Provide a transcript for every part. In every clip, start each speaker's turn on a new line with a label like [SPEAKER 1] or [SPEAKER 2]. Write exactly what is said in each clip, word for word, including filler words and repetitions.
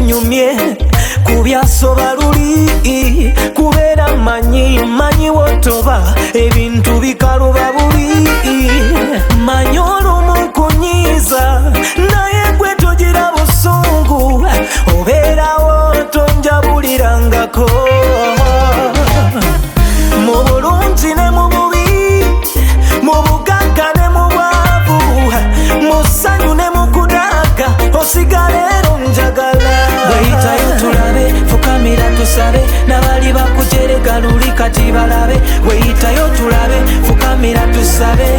[SPEAKER 1] binyumye kubyasoba luli kubeera manyi manyi wotoba ebintu bikaluba bubi manyi olumu kunyiiza naye gwe togira busungu obeerawo tonjabulirangako mu bulungi ne mu bubi mu bugagga ne mu bwavu mu ssanyu ne mu kudaaga osigala ero njagala weyitayo tulabe fukamira tusabe n'abali bakujerega luli kati balabe weyitayo tulabe fukamira tusabe.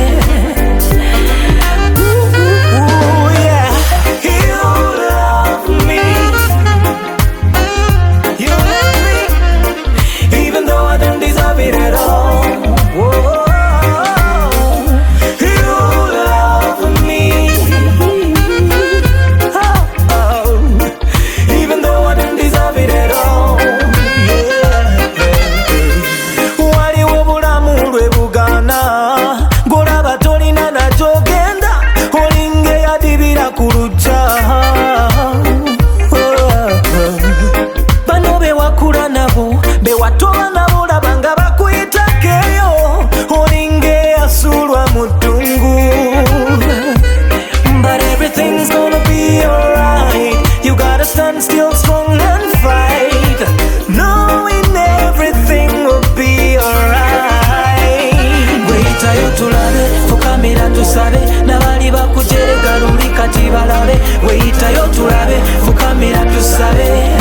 [SPEAKER 1] Bano bewakula nabo bewatoba nabo labanga bakuyitakeyo olinge asulwa mu ddungu. But everything's gonna be alright. You gotta stand still strong and fight, knowing everything will be alright. Weyitayo tulabe fukamira tusabe n'abali bakujerega luli kati balabe weyitayo tulabe fukamira tusabe.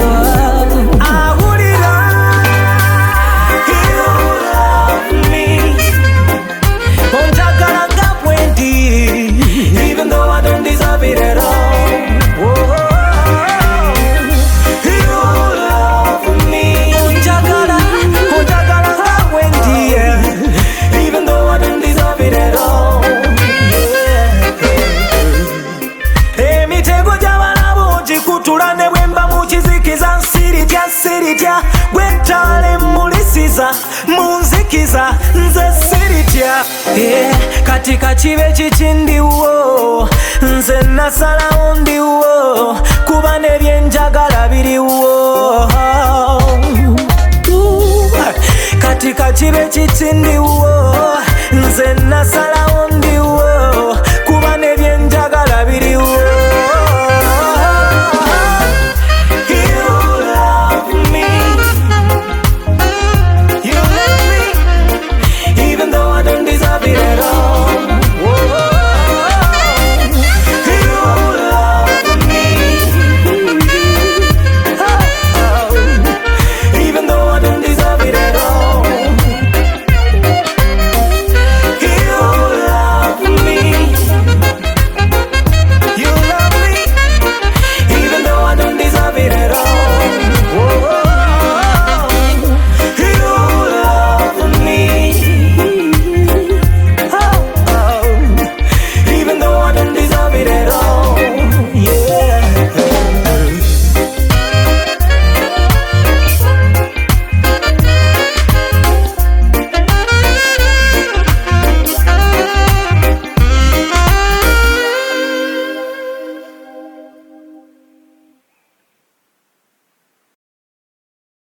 [SPEAKER 1] Kutulane bwemba mukizikiza nsirija nsirija gwetale mulisiza munzikiza nze siritya yeah. Katika kibe kikindiwo nze nasalawo ndiwo kuba nebyenjagala biriwo katika kibe kikindiwo